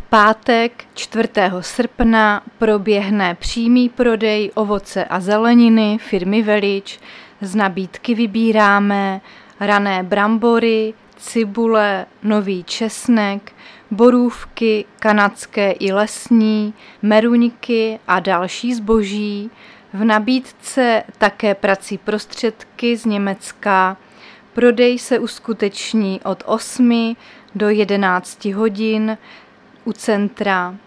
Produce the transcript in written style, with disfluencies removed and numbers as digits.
pátek 4. srpna proběhne přímý prodej ovoce a zeleniny firmy Velič. Z nabídky vybíráme rané brambory, cibule, nový česnek, borůvky, kanadské i lesní, meruňky a další zboží. V nabídce také prací prostředky z Německa. Prodej se uskuteční od 8 do 11 hodin u centra